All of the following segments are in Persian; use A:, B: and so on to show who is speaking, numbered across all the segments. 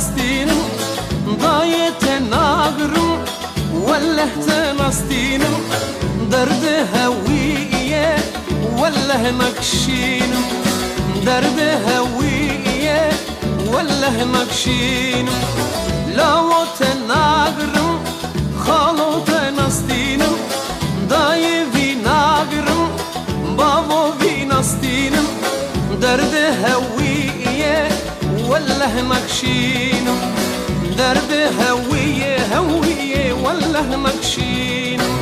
A: نستینم دایت ناگرم والله تنستینم درد هویه والله نکشینم درد هویه والله نکشینم لاوت ناگرم خالوت نستینم دای وی ناگرم بابو وی نستینم درد هویه والله نکشینم درد هویه هویه والله نکشینم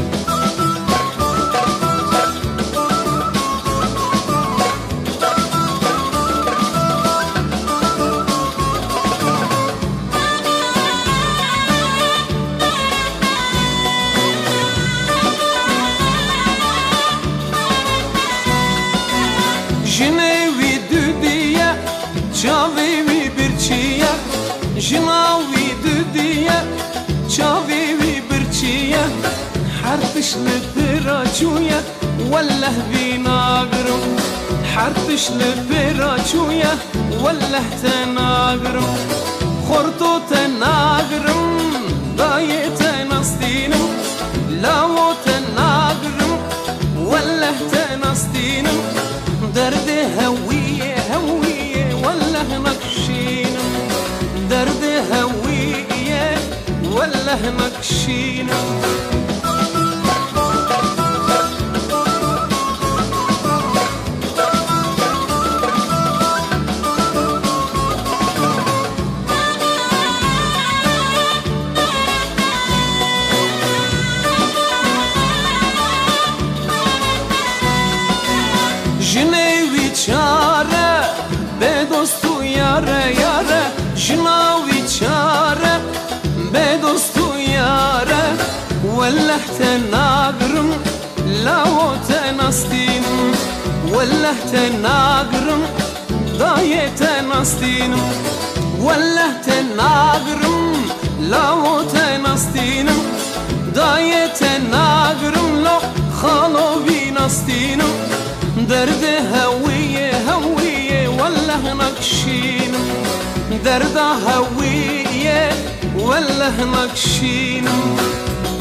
A: جنوی دودیه چاوی وی برچیه جناوی دودیه چاوی وی برچیه حرفش لبراچویه والله بی ناگرم حرفش لبراچویه والله تناگرم خورتو تناگرم دای تنستینم لاو تناگرم والله تنستینم درد هویه هویه والله نکشینم درد هویه والله نکشینم جنوی چاره به دوستو یاره یاره جنوی چاره به دوستو یاره والله تناگرم لاو تنستینم والله تناگرم دای تنستینم والله تناگرم لاو تنستینم دای تناگرم لو خالو بی نستینم درد هویه هویه والله نکشینم درد هویه والله نکشینم